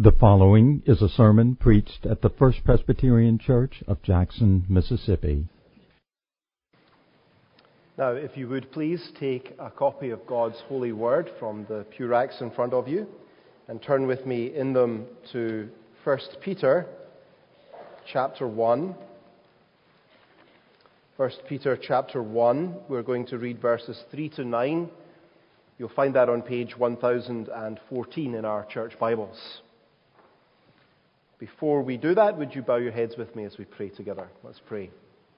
The following is a sermon preached at the First Presbyterian Church of Jackson, Mississippi. Now, if you would please take a copy of God's holy word from the pew racks in front of you and turn with me in them to 1 Peter chapter 1. 1 Peter chapter 1, we're going to read verses 3 to 9. You'll find that on page 1014 in our church Bibles. Before we do that, would you bow your heads with me as we pray together? Let's pray.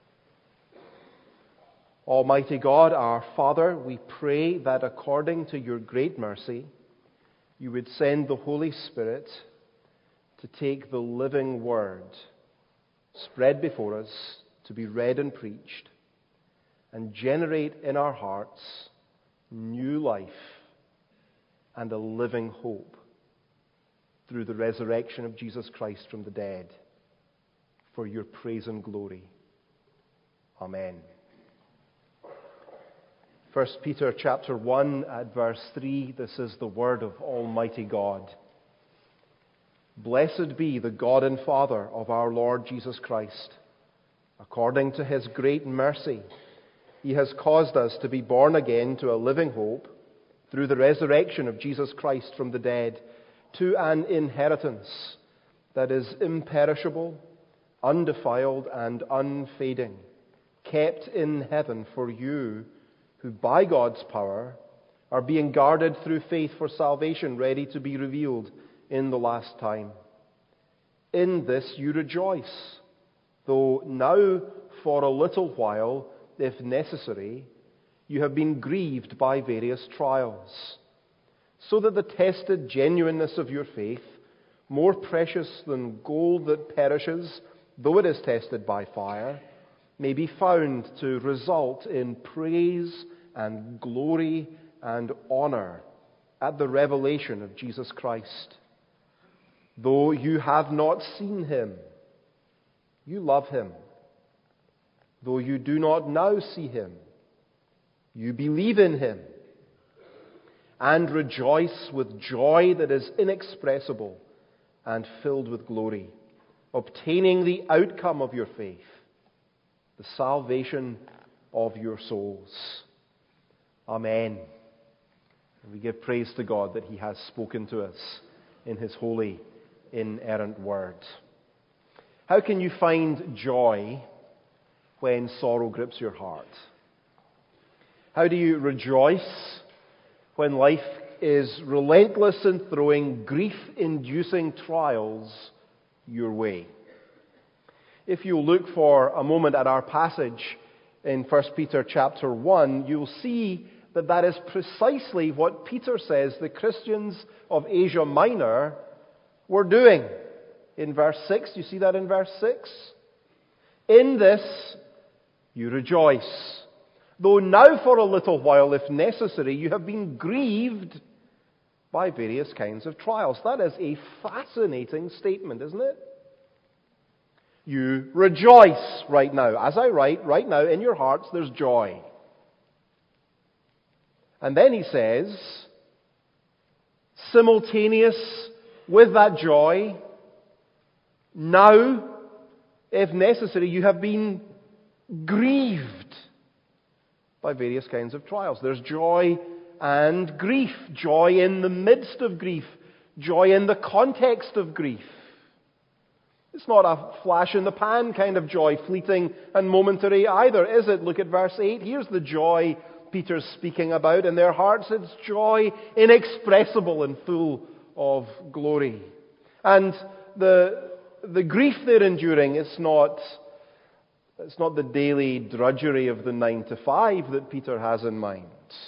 Almighty God, our Father, we pray that according to your great mercy, you would send the Holy Spirit to take the living word spread before us to be read and preached and generate in our hearts new life and a living hope through the resurrection of Jesus Christ from the dead, for your praise and glory. Amen. 1 Peter chapter 1 at verse 3, this is the word of Almighty God. Blessed be the God and Father of our Lord Jesus Christ. According to his great mercy, he has caused us to be born again to a living hope through the resurrection of Jesus Christ from the dead, to an inheritance that is imperishable, undefiled, and unfading, kept in heaven for you, who by God's power are being guarded through faith for salvation, ready to be revealed in the last time. In this you rejoice, though now for a little while, if necessary, you have been grieved by various trials, so that the tested genuineness of your faith, more precious than gold that perishes, though it is tested by fire, may be found to result in praise and glory and honor at the revelation of Jesus Christ. Though you have not seen him, you love him. Though you do not now see him, you believe in him and rejoice with joy that is inexpressible and filled with glory, obtaining the outcome of your faith, the salvation of your souls. Amen. And we give praise to God that he has spoken to us in his holy, inerrant word. How can you find joy when sorrow grips your heart? How do you rejoice when life is relentless in throwing grief-inducing trials your way? If you look for a moment at our passage in 1 Peter chapter 1, you'll see that that is precisely what Peter says the Christians of Asia Minor were doing. In verse 6, you see that in verse 6? In this you rejoice, though now for a little while, if necessary, you have been grieved by various kinds of trials. That is a fascinating statement, isn't it? You rejoice right now. As I write, right now in your hearts there's joy. And then he says, simultaneous with that joy, now, if necessary, you have been grieved by various kinds of trials. There's joy and grief. Joy in the midst of grief. Joy in the context of grief. It's not a flash-in-the-pan kind of joy, fleeting and momentary either, is it? Look at verse 8. Here's the joy Peter's speaking about. In their hearts, it's joy inexpressible and full of glory. And the grief they're enduring, it's not the daily drudgery of the 9 to 5 that Peter has in mind.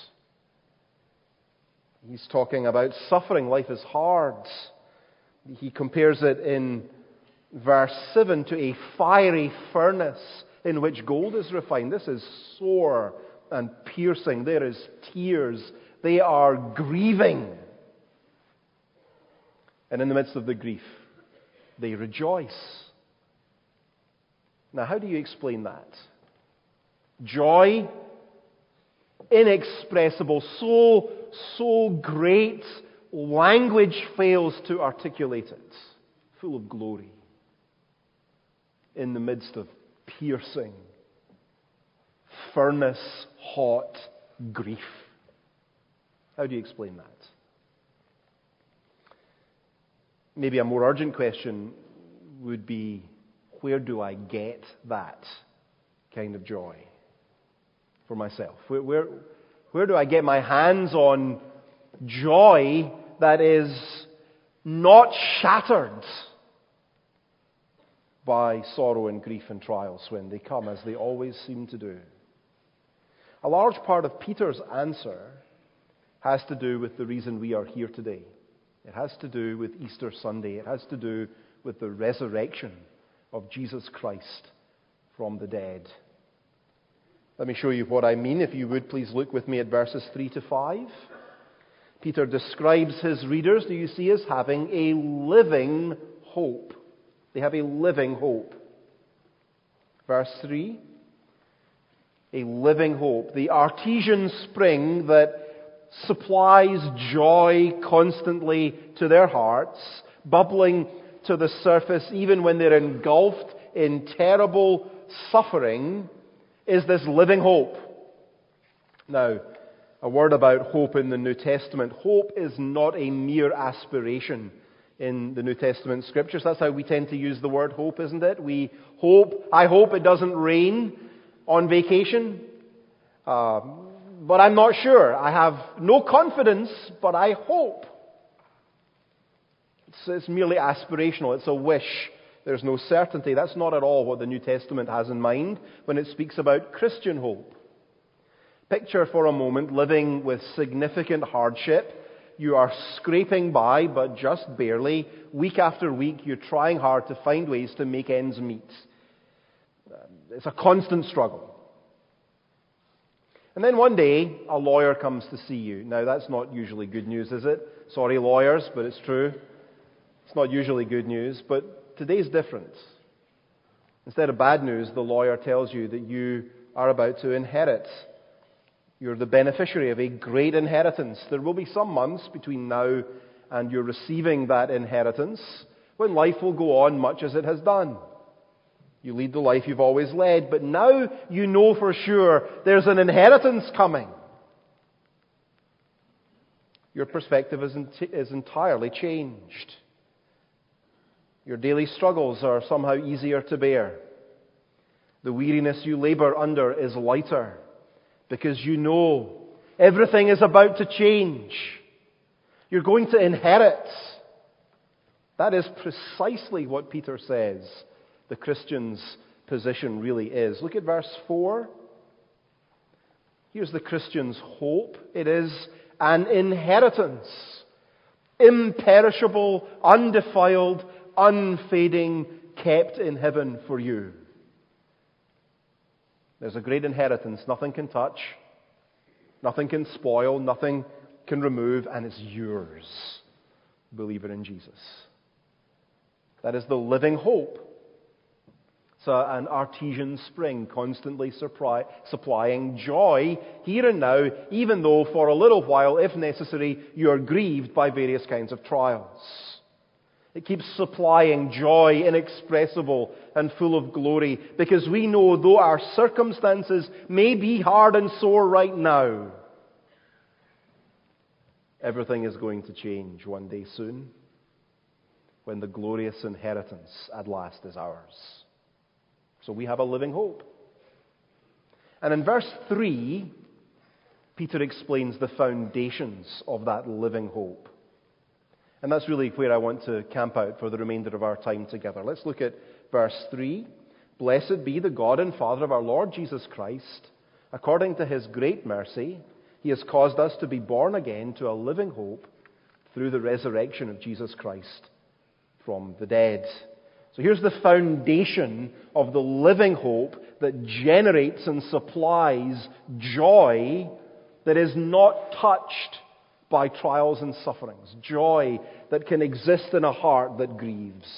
He's talking about suffering. Life is hard. He compares it in verse 7 to a fiery furnace in which gold is refined. This is sore and piercing. There is tears. They are grieving. And in the midst of the grief, they rejoice. Now, how do you explain that? Joy, inexpressible, so great language fails to articulate it. Full of glory in the midst of piercing, furnace-hot grief. How do you explain that? Maybe a more urgent question would be, where do I get that kind of joy for myself? Where do I get my hands on joy that is not shattered by sorrow and grief and trials when they come, as they always seem to do? A large part of Peter's answer has to do with the reason we are here today. It has to do with Easter Sunday. It has to do with the resurrection of Jesus Christ from the dead. Let me show you what I mean. If you would, please look with me at verses 3 to 5. Peter describes his readers, do you see, as having a living hope. They have a living hope. Verse 3, a living hope. The artesian spring that supplies joy constantly to their hearts, bubbling to the surface even when they're engulfed in terrible suffering, is this living hope. Now, a word about hope in the New Testament. Hope is not a mere aspiration in the New Testament Scriptures. That's how we tend to use the word hope, isn't it? We hope, I hope it doesn't rain on vacation. But I'm not sure. I have no confidence, but I hope. It's merely aspirational. It's a wish. There's no certainty. That's not at all what the New Testament has in mind when it speaks about Christian hope. Picture for a moment living with significant hardship. You are scraping by, but just barely. Week after week, you're trying hard to find ways to make ends meet. It's a constant struggle. And then one day, a lawyer comes to see you. Now, that's not usually good news, is it? Sorry, lawyers, but it's true. It's not usually good news, but today's different. Instead of bad news, the lawyer tells you that you are about to inherit. You're the beneficiary of a great inheritance. There will be some months between now and you're receiving that inheritance when life will go on much as it has done. You lead the life you've always led, but now you know for sure there's an inheritance coming. Your perspective is entirely changed. Your daily struggles are somehow easier to bear. The weariness you labor under is lighter because you know everything is about to change. You're going to inherit. That is precisely what Peter says the Christian's position really is. Look at verse 4. Here's the Christian's hope. It is an inheritance. Imperishable, undefiled, unfading, kept in heaven for you. There's a great inheritance. Nothing can touch. Nothing can spoil. Nothing can remove. And it's yours, believer in Jesus. That is the living hope. It's an artesian spring constantly supplying joy here and now, even though for a little while, if necessary, you are grieved by various kinds of trials. It keeps supplying joy inexpressible and full of glory because we know though our circumstances may be hard and sore right now, everything is going to change one day soon when the glorious inheritance at last is ours. So we have a living hope. And in verse 3, Peter explains the foundations of that living hope. And that's really where I want to camp out for the remainder of our time together. Let's look at verse 3. Blessed be the God and Father of our Lord Jesus Christ. According to His great mercy, He has caused us to be born again to a living hope through the resurrection of Jesus Christ from the dead. So here's the foundation of the living hope that generates and supplies joy that is not touched by trials and sufferings. Joy that can exist in a heart that grieves.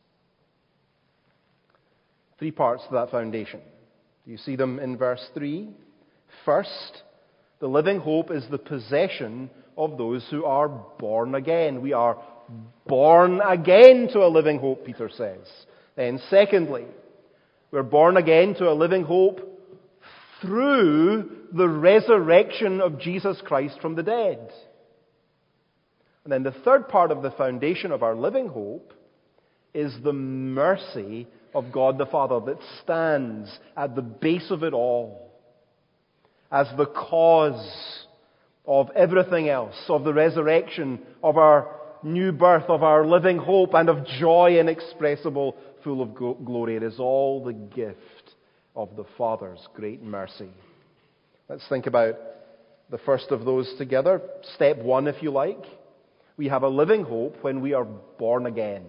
3 parts to that foundation. Do you see them in verse 3? First, the living hope is the possession of those who are born again. We are born again to a living hope, Peter says. Then secondly, we're born again to a living hope through the resurrection of Jesus Christ from the dead. And then the third part of the foundation of our living hope is the mercy of God the Father that stands at the base of it all as the cause of everything else, of the resurrection, of our new birth, of our living hope, and of joy inexpressible, full of glory. It is all the gift of the Father's great mercy. Let's think about the first of those together. Step one, if you like. We have a living hope when we are born again.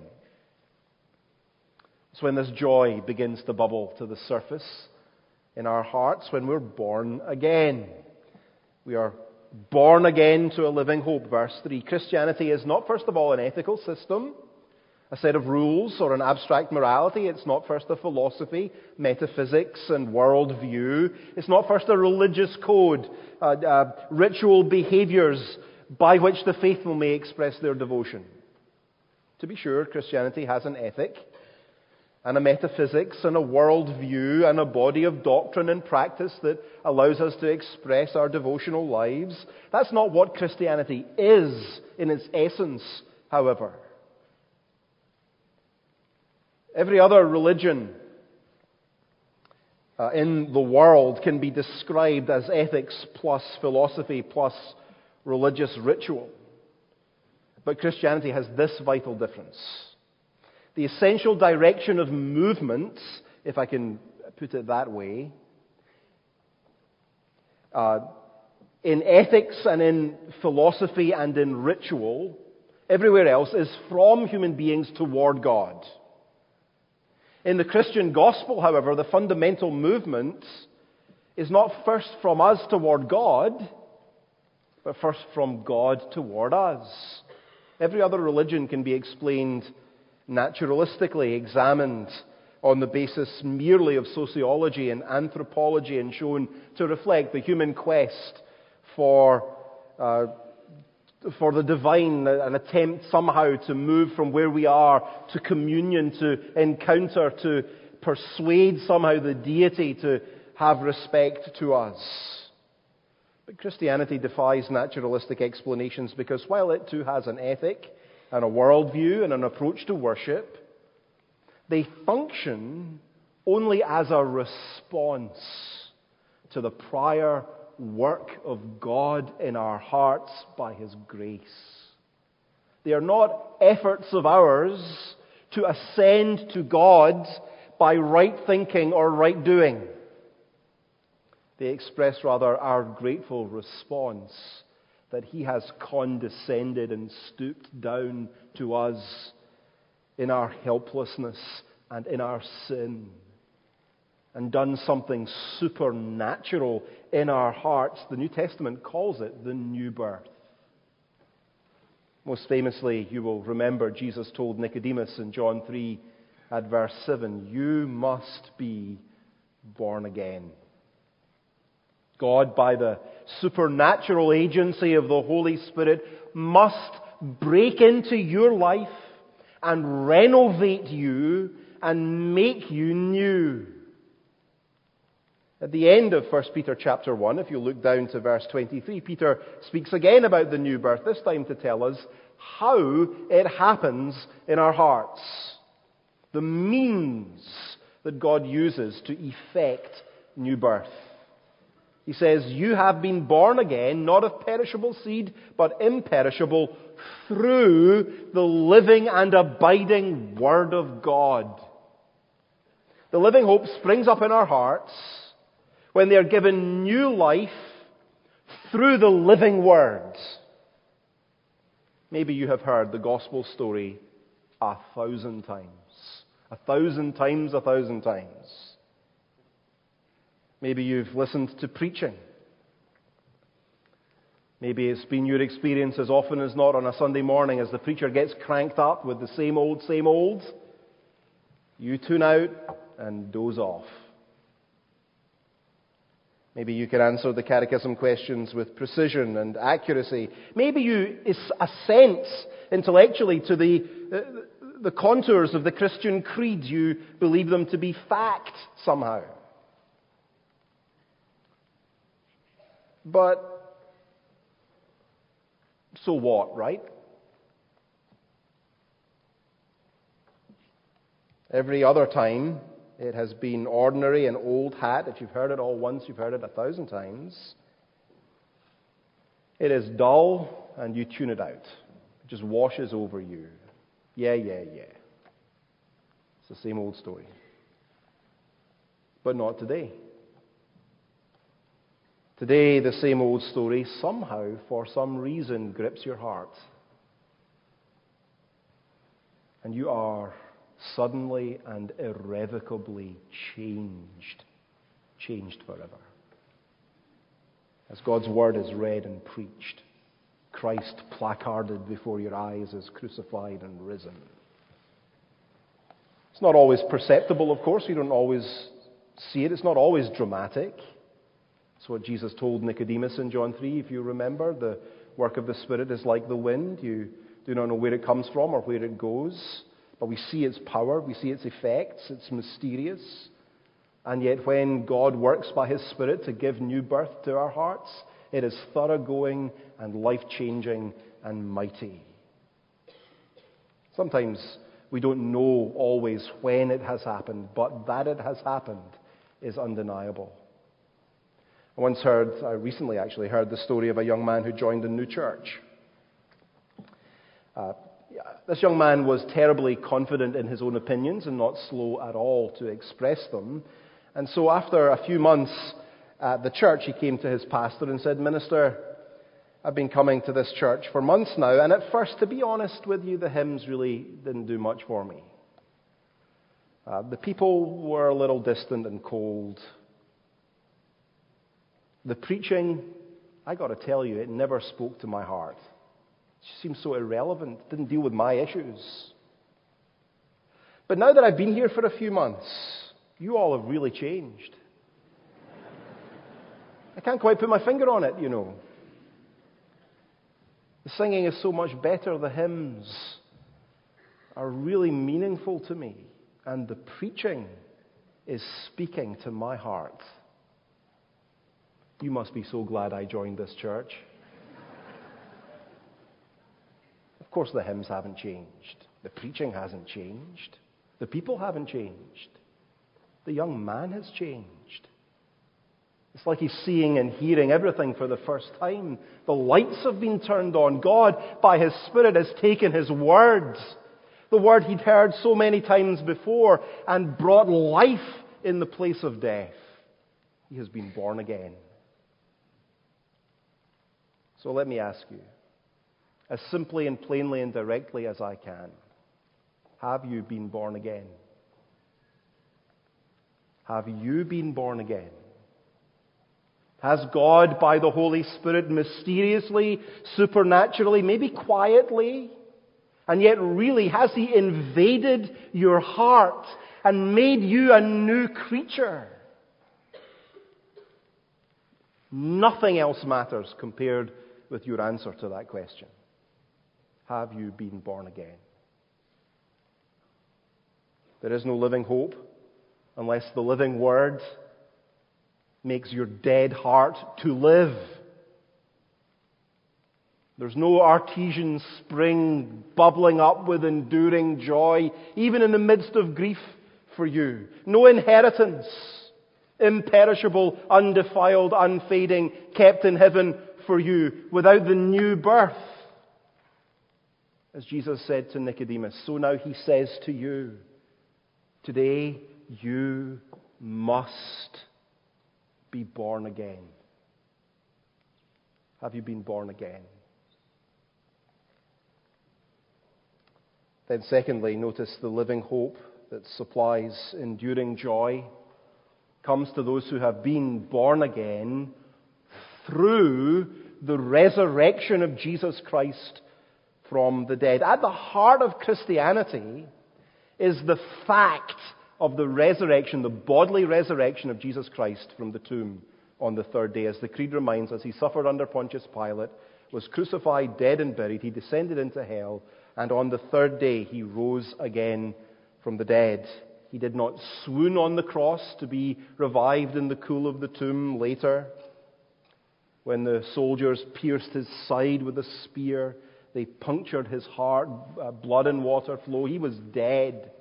It's when this joy begins to bubble to the surface in our hearts, when we're born again. We are born again to a living hope. Verse 3. Christianity is not, first of all, an ethical system, a set of rules, or an abstract morality. It's not first a philosophy, metaphysics, and worldview. It's not first a religious code, ritual behaviors by which the faithful may express their devotion. To be sure, Christianity has an ethic, and a metaphysics, and a worldview, and a body of doctrine and practice that allows us to express our devotional lives. That's not what Christianity is in its essence, however. Every other religion in the world can be described as ethics plus philosophy plus religious ritual. But Christianity has this vital difference. The essential direction of movement, if I can put it that way, in ethics and in philosophy and in ritual, everywhere else, is from human beings toward God. In the Christian gospel, however, the fundamental movement is not first from us toward God, but first from God toward us. Every other religion can be explained naturalistically, examined on the basis merely of sociology and anthropology, and shown to reflect the human quest for the divine, an attempt somehow to move from where we are to communion, to encounter, to persuade somehow the deity to have respect to us. But Christianity defies naturalistic explanations because while it too has an ethic and a worldview and an approach to worship, they function only as a response to the prior work of God in our hearts by His grace. They are not efforts of ours to ascend to God by right thinking or right doing. They express rather our grateful response that He has condescended and stooped down to us in our helplessness and in our sin, and done something supernatural in our hearts. The New Testament calls it the new birth. Most famously, you will remember Jesus told Nicodemus in John 3 at verse 7, "You must be born again." God, by the supernatural agency of the Holy Spirit, must break into your life and renovate you and make you new. At the end of 1 Peter chapter 1, if you look down to verse 23, Peter speaks again about the new birth, this time to tell us how it happens in our hearts. The means that God uses to effect new birth. He says, "You have been born again, not of perishable seed, but imperishable, through the living and abiding Word of God." The living hope springs up in our hearts when they are given new life through the living Word. Maybe you have heard the gospel story 1,000 times. 1,000 times, 1,000 times. Maybe you've listened to preaching. Maybe it's been your experience as often as not on a Sunday morning as the preacher gets cranked up with the same old, you tune out and doze off. Maybe you can answer the catechism questions with precision and accuracy. Maybe you assent intellectually to the contours of the Christian creed. You believe them to be fact somehow. But so what, right? Every other time, it has been ordinary and old hat. If you've heard it all once, you've heard it 1,000 times. It is dull, and you tune it out. It just washes over you. Yeah. It's the same old story. But not today. Today, the same old story somehow, for some reason, grips your heart. And you are suddenly and irrevocably changed forever. As God's word is read and preached, Christ placarded before your eyes as crucified and risen. It's not always perceptible, of course. You don't always see it. It's not always dramatic. That's what Jesus told Nicodemus in John 3, if you remember. The work of the Spirit is like the wind. You do not know where it comes from or where it goes. But we see its power, we see its effects, it's mysterious. And yet when God works by His Spirit to give new birth to our hearts, it is thoroughgoing and life-changing and mighty. Sometimes we don't know always when it has happened, but that it has happened is undeniable. I recently actually heard the story of a young man who joined a new church. This young man was terribly confident in his own opinions and not slow at all to express them. And so after a few months at the church, he came to his pastor and said, "Minister, I've been coming to this church for months now, and at first, to be honest with you, the hymns really didn't do much for me. The people were a little distant and cold. The preaching, I got to tell you, it never spoke to my heart. It just seemed so irrelevant. It didn't deal with my issues. But now that I've been here for a few months, you all have really changed. I can't quite put my finger on it, you know. The singing is so much better. The hymns are really meaningful to me. And the preaching is speaking to my heart. You must be so glad I joined this church." Of course, the hymns haven't changed. The preaching hasn't changed. The people haven't changed. The young man has changed. It's like he's seeing and hearing everything for the first time. The lights have been turned on. God, by His Spirit, has taken His word, the word he'd heard so many times before, and brought life in the place of death. He has been born again. So let me ask you, as simply and plainly and directly as I can, have you been born again? Have you been born again? Has God, by the Holy Spirit, mysteriously, supernaturally, maybe quietly, and yet really, has He invaded your heart and made you a new creature? Nothing else matters compared with your answer to that question. Have you been born again? There is no living hope unless the living Word makes your dead heart to live. There's no artesian spring bubbling up with enduring joy, even in the midst of grief for you. No inheritance, imperishable, undefiled, unfading, kept in heaven for you, without the new birth. As Jesus said to Nicodemus, so now He says to you, today you must be born again. Have you been born again? Then secondly, notice the living hope that supplies enduring joy comes to those who have been born again through the resurrection of Jesus Christ from the dead. At the heart of Christianity is the fact of the resurrection, the bodily resurrection of Jesus Christ from the tomb on the third day. As the Creed reminds us, he suffered under Pontius Pilate, was crucified, dead, and buried. He descended into hell, and on the third day he rose again from the dead. He did not swoon on the cross to be revived in the cool of the tomb later. When the soldiers pierced his side with a spear, they punctured his heart, blood and water flow. He was dead.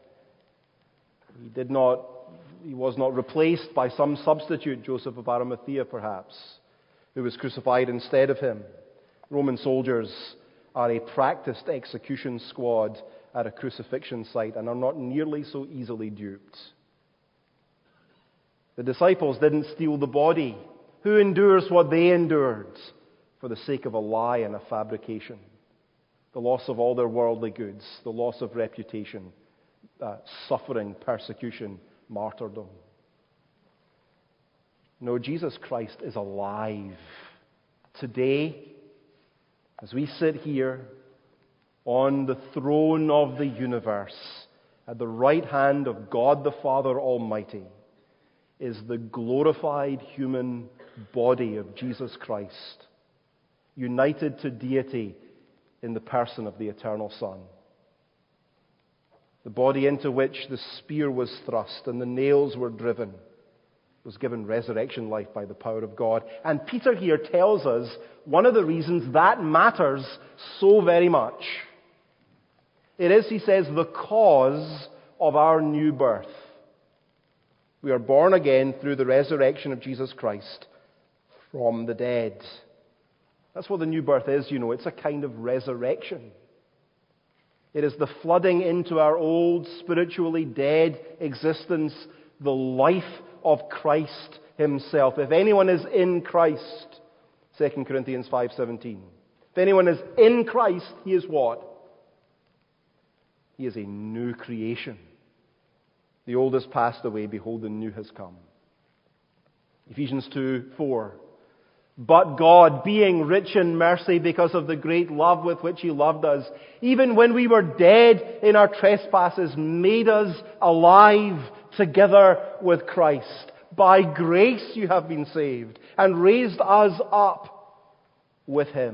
He was not replaced by some substitute, Joseph of Arimathea perhaps, who was crucified instead of him. Roman soldiers are a practiced execution squad at a crucifixion site and are not nearly so easily duped. The disciples didn't steal the body. Who endures what they endured for the sake of a lie and a fabrication? The loss of all their worldly goods, the loss of reputation, suffering, persecution, martyrdom. No, Jesus Christ is alive. Today, as we sit here on the throne of the universe, at the right hand of God the Father Almighty, is the glorified human body of Jesus Christ, united to deity in the person of the eternal Son. The body into which the spear was thrust and the nails were driven was given resurrection life by the power of God. And Peter here tells us one of the reasons that matters so very much. It is, he says, the cause of our new birth. We are born again through the resurrection of Jesus Christ from the dead. That's what the new birth is, you know. It's a kind of resurrection. It is the flooding into our old, spiritually dead existence, the life of Christ himself. If anyone is in Christ, 2 Corinthians 5:17. If anyone is in Christ, he is what? He is a new creation. The old has passed away, behold, the new has come. Ephesians 2:4. But God, being rich in mercy because of the great love with which He loved us, even when we were dead in our trespasses, made us alive together with Christ. By grace you have been saved, and raised us up with Him.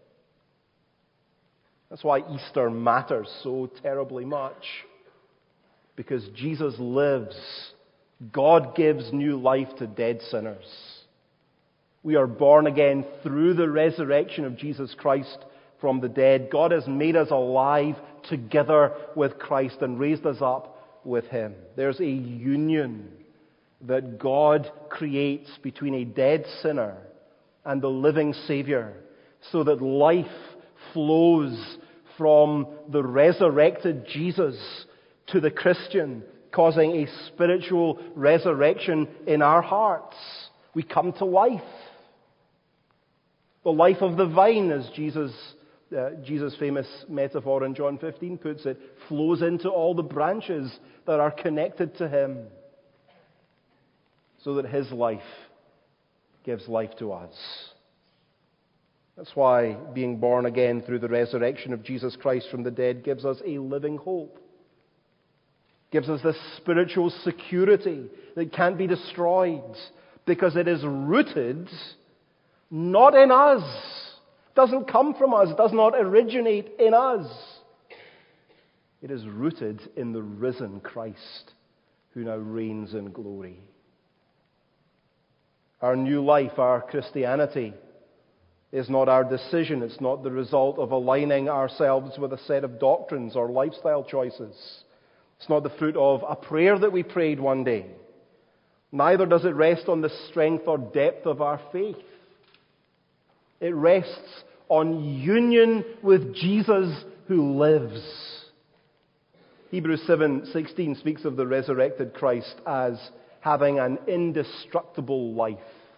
That's why Easter matters so terribly much. Because Jesus lives. God gives new life to dead sinners. We are born again through the resurrection of Jesus Christ from the dead. God has made us alive together with Christ and raised us up with Him. There's a union that God creates between a dead sinner and the living Savior, so that life flows from the resurrected Jesus to the Christian, causing a spiritual resurrection in our hearts. We come to life. The life of the vine, as Jesus' famous metaphor in John 15 puts it, flows into all the branches that are connected to Him, so that His life gives life to us. That's why being born again through the resurrection of Jesus Christ from the dead gives us a living hope. Gives us this spiritual security that can't be destroyed, because it is rooted not in us. It doesn't come from us. It does not originate in us. It is rooted in the risen Christ, who now reigns in glory. Our new life, our Christianity, is not our decision. It's not the result of aligning ourselves with a set of doctrines or lifestyle choices. It's not the fruit of a prayer that we prayed one day. Neither does it rest on the strength or depth of our faith. It rests on union with Jesus who lives. Hebrews 7:16 speaks of the resurrected Christ as having an indestructible life.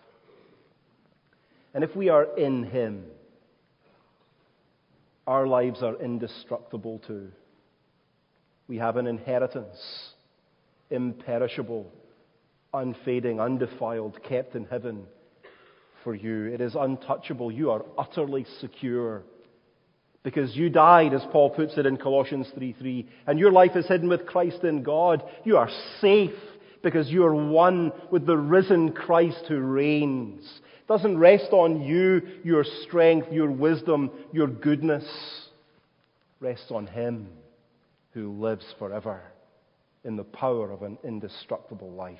And if we are in Him, our lives are indestructible too. We have an inheritance, imperishable, unfading, undefiled, kept in heaven for you. It is untouchable. You are utterly secure. Because you died, as Paul puts it in Colossians 3:3, and your life is hidden with Christ in God. You are safe because you are one with the risen Christ who reigns. It doesn't rest on you, your strength, your wisdom, your goodness. It rests on Him who lives forever in the power of an indestructible life.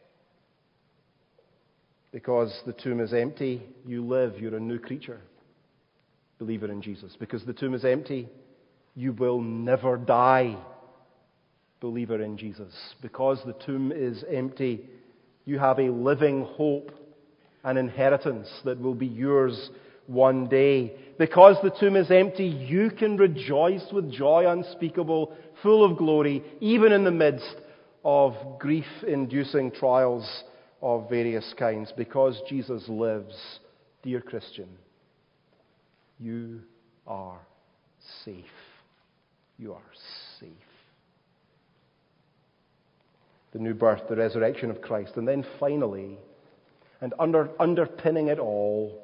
Because the tomb is empty, you live, you're a new creature. Believer in Jesus. Because the tomb is empty, you will never die. Believer in Jesus. Because the tomb is empty, you have a living hope, an inheritance that will be yours one day. Because the tomb is empty, you can rejoice with joy unspeakable, full of glory, even in the midst of grief-inducing trials of various kinds. Because Jesus lives, dear Christian, you are safe. You are safe. The new birth, the resurrection of Christ. And then finally, and underpinning it all,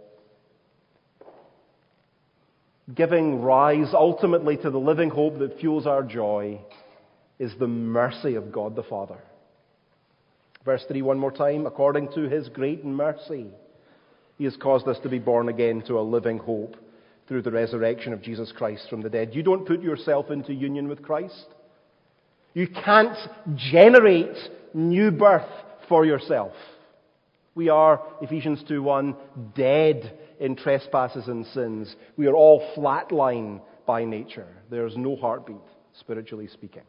giving rise ultimately to the living hope that fuels our joy, is the mercy of God the Father. Verse 3 one more time. According to His great mercy, He has caused us to be born again to a living hope through the resurrection of Jesus Christ from the dead. You don't put yourself into union with Christ. You can't generate new birth for yourself. We are, Ephesians 2:1, dead in trespasses and sins. We are all flatline by nature. There's no heartbeat, spiritually speaking.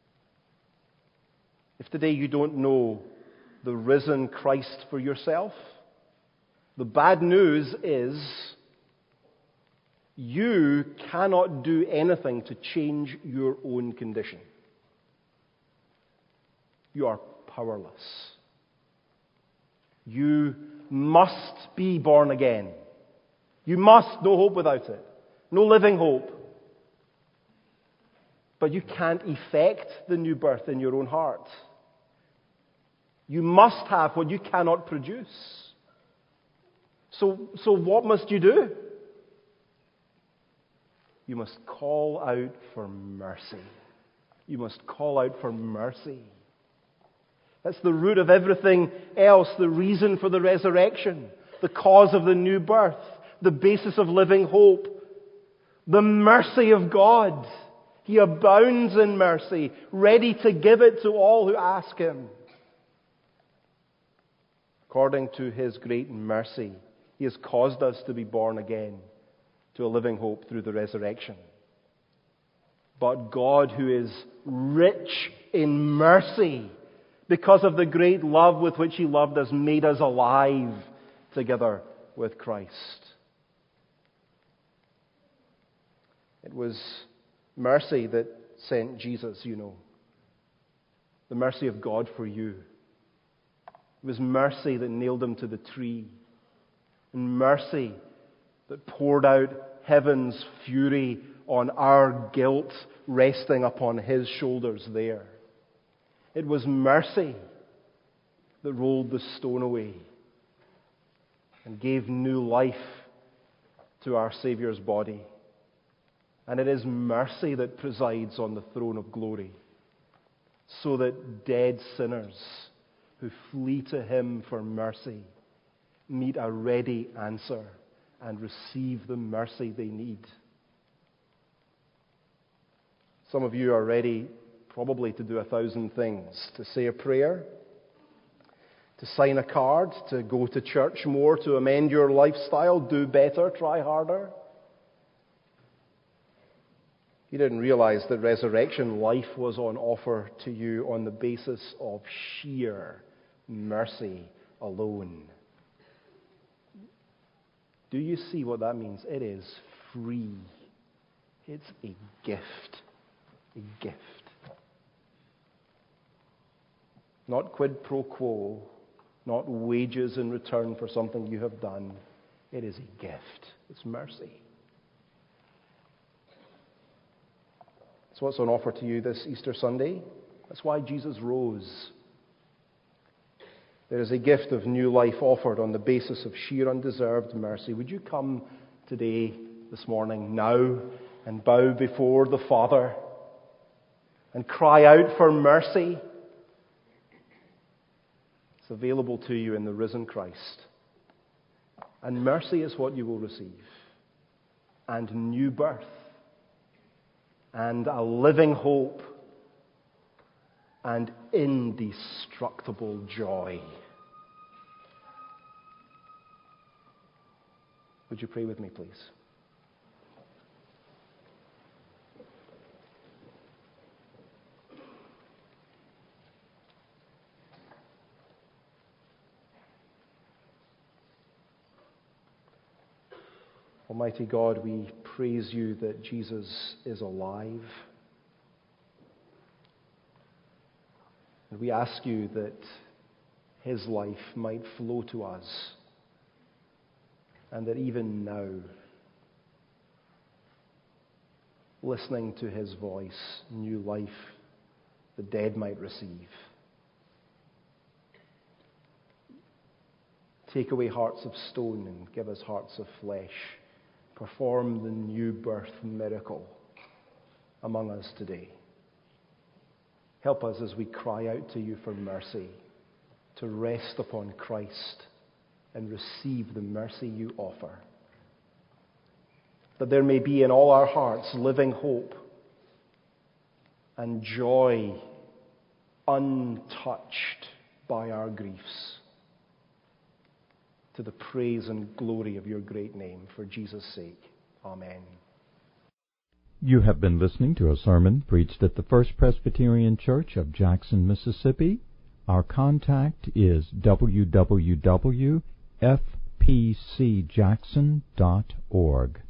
If today you don't know the risen Christ for yourself, the bad news is you cannot do anything to change your own condition. You are powerless. You must be born again. You must, no hope without it. No living hope. But you can't effect the new birth in your own heart. You must have what you cannot produce. So what must you do? You must call out for mercy. You must call out for mercy. That's the root of everything else, the reason for the resurrection, the cause of the new birth, the basis of living hope, the mercy of God. He abounds in mercy, ready to give it to all who ask Him. According to His great mercy, He has caused us to be born again to a living hope through the resurrection. But God, who is rich in mercy, because of the great love with which He loved us, made us alive together with Christ. It was mercy that sent Jesus, you know. The mercy of God for you. It was mercy that nailed Him to the tree. And mercy that poured out heaven's fury on our guilt, resting upon His shoulders there. It was mercy that rolled the stone away and gave new life to our Saviour's body. And it is mercy that presides on the throne of glory, so that dead sinners who flee to Him for mercy meet a ready answer and receive the mercy they need. Some of you are ready probably to do 1,000 things, to say a prayer, to sign a card, to go to church more, to amend your lifestyle, do better, try harder. You didn't realize that resurrection life was on offer to you on the basis of sheer mercy alone. Do you see what that means? It is free. It's a gift. A gift. Not quid pro quo, not wages in return for something you have done. It is a gift. It's mercy. That's what's on offer to you this Easter Sunday. That's why Jesus rose. There is a gift of new life offered on the basis of sheer undeserved mercy. Would you come today, this morning, now, and bow before the Father and cry out for mercy? It's available to you in the risen Christ. And mercy is what you will receive. And new birth. And a living hope. And indestructible joy. Would you pray with me, please? Almighty God, we praise you that Jesus is alive. And we ask you that his life might flow to us. And that even now, listening to his voice, new life the dead might receive. Take away hearts of stone and give us hearts of flesh. Perform the new birth miracle among us today. Help us as we cry out to you for mercy, to rest upon Christ and receive the mercy you offer. That there may be in all our hearts living hope and joy untouched by our griefs, to the praise and glory of your great name, for Jesus' sake. Amen. You have been listening to a sermon preached at the First Presbyterian Church of Jackson, Mississippi. Our contact is www.fpcjackson.org.